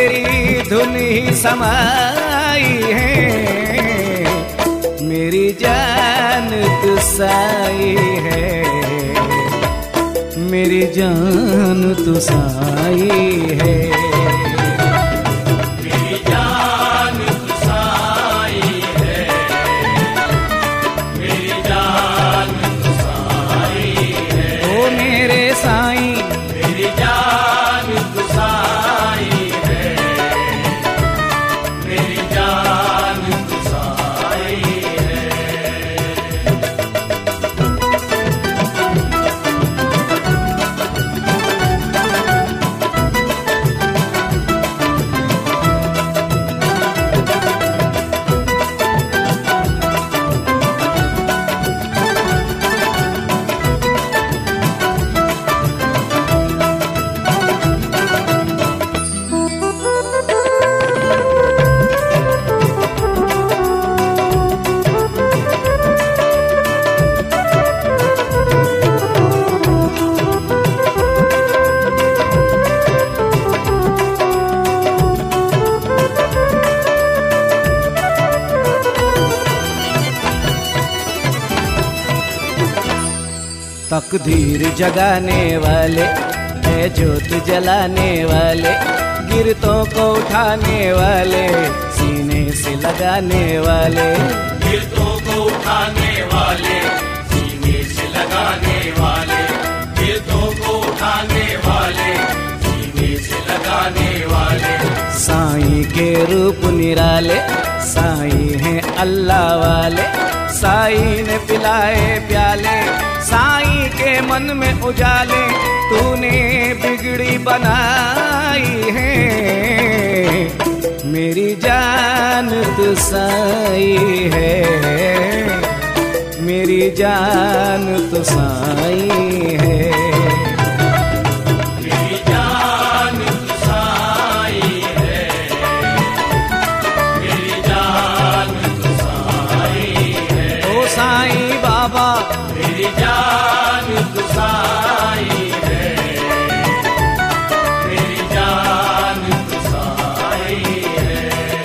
तेरी धुन ही समाई है, मेरी जान तू साई है, मेरी जान तू साई है। मेरी जान तू साई है, मेरी जान तू साई है। ओ मेरे साईं, मेरी जान तू साई है, मेरी जान तू साई है। तकदीर जगाने वाले है, ज्योत जलाने वाले, गिरतों को उठाने वाले, सीने से लगाने वाले, गिरतों को उठाने वाले, सीने से लगाने वाले, गिरतों को उठाने वाले, सीने से लगाने वाले। साईं के रूप निराले, साईं हैं अल्लाह वाले, साईं ने पिलाए प्याले, साईं के मन में उजाले, तूने बिगड़ी बनाई है, मेरी जान तू साईं है, मेरी जान तू साईं है। मेरी जान तू साई है, मेरी जान तू साई है। ओ साईं बाबा, मेरी जान तू साई है, मेरी जान तू साई है।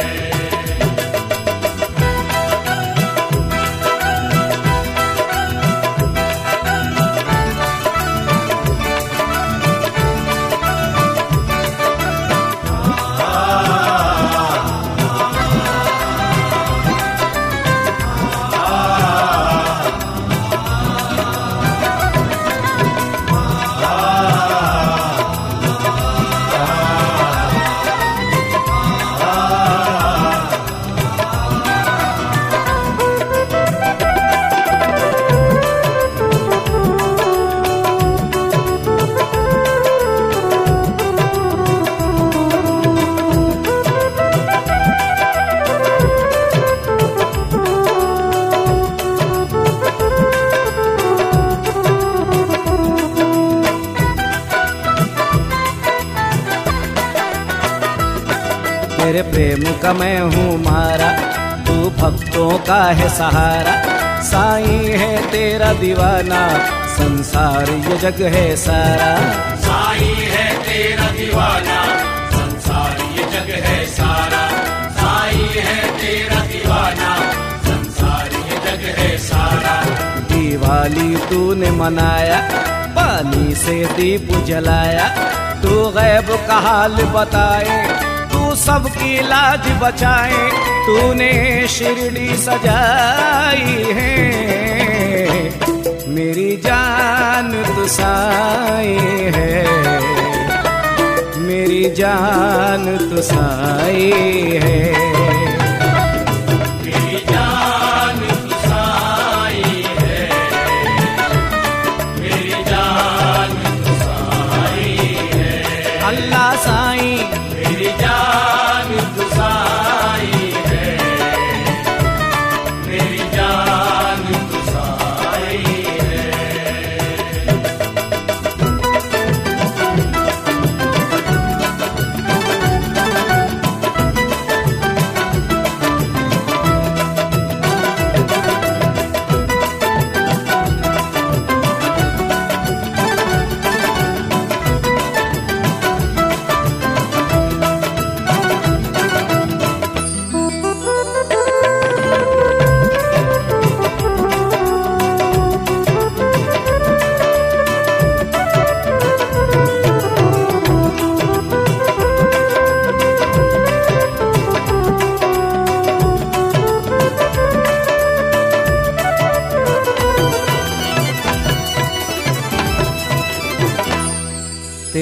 तेरे प्रेम का मैं हूँ मारा, तू भक्तों का है सहारा, साईं है तेरा दीवाना, संसार ये जग है सारा। साईं है तेरा दीवाना, संसार ये जग है सारा। साईं है तेरा दीवाना, संसार ये जग है सारा। दिवाली तूने मनाया, पानी से दीप जलाया, तू गैब का हाल बताए, तू सबकी लाज बचाए, तूने शिरडी सजाई है, मेरी जान तू साईं है, मेरी जान तू साईं है। मेरी जान तू साई है, मेरी जान तू साई है। अल्लाह साईं, मेरी जान तू साई है, मेरी जान तू साई है।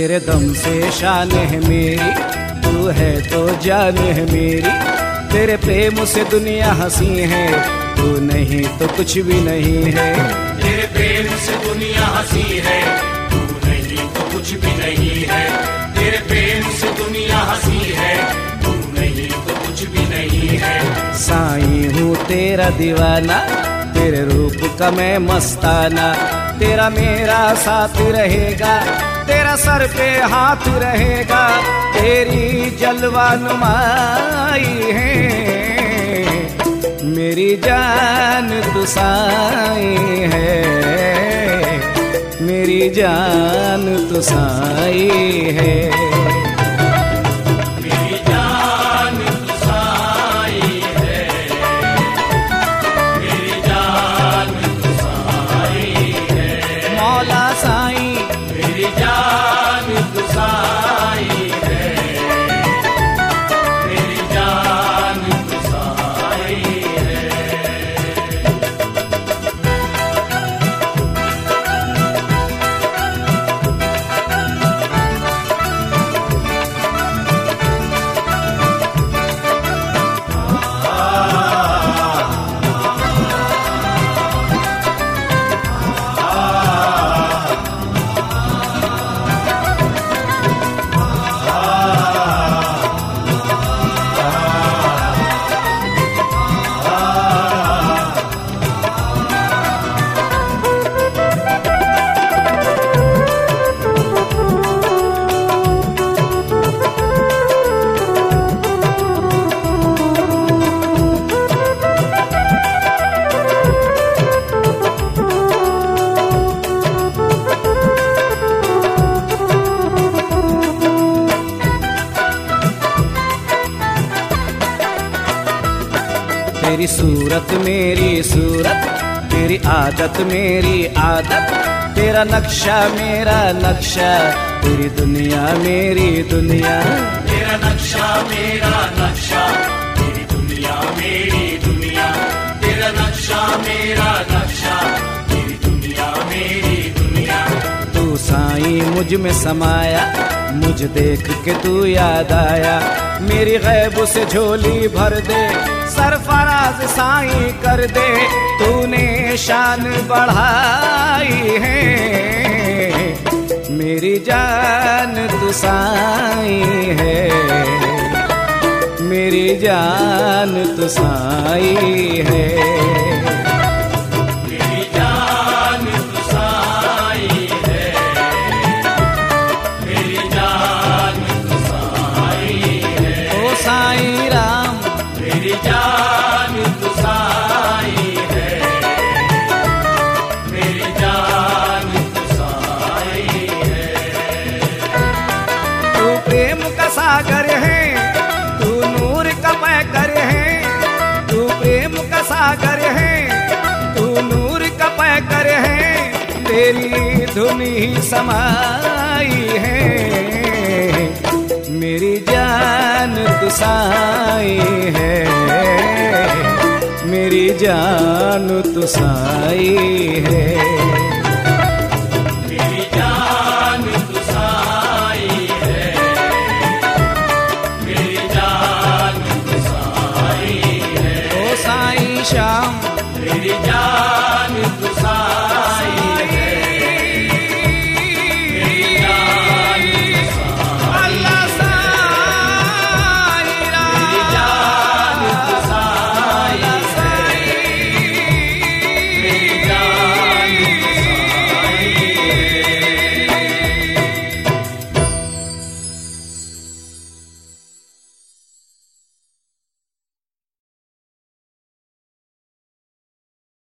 तेरे दम से शान है मेरी, तू है तो जान है मेरी। तेरे प्रेम से दुनिया हंसी है, तू नहीं तो कुछ भी नहीं है। तेरे प्रेम से दुनिया हंसी है, तू नहीं तो कुछ भी नहीं है। तेरे प्रेम से दुनिया हंसी है, तू नहीं तो कुछ भी नहीं है। साईं हूँ तेरा दीवाना, तेरे रूप का मैं मस्ताना। तेरा मेरा साथ रहेगा, तेरा सर पे हाथ रहेगा। तेरी जलवा नुमाई है, मेरी जान तू साईं है, मेरी जान तू साईं है। तेरी सूरत मेरी सूरत, तेरी आदत मेरी आदत। तेरा नक्शा मेरा नक्शा, तेरी दुनिया मेरी दुनिया। तेरा नक्शा मेरा नक्शा, तेरी दुनिया मेरी दुनिया। तेरा नक्शा मेरा नक्शा, तेरी दुनिया मेरी दुनिया। तू साईं मुझ में समाया, मुझ देख के तू याद आया। मेरी गैब से झोली भर दे, सरफराज साईं कर दे। तूने शान बढ़ाई है, मेरी जान तू साईं है, मेरी जान तू साईं है। साईं राम मेरी जान तू साईं है, मेरी जान तू साईं है। तू प्रेम का सागर है, तू नूर का पैकर है। तू प्रेम का सागर है, तू नूर का पैकर है। तेरी धुन ही समाई है, मेरी जान तू साईं है, मेरी जान तू साईं है। मेरी जान तू साईं है, मेरी जान तू साईं है। ओ साईं श्याम मेरी जान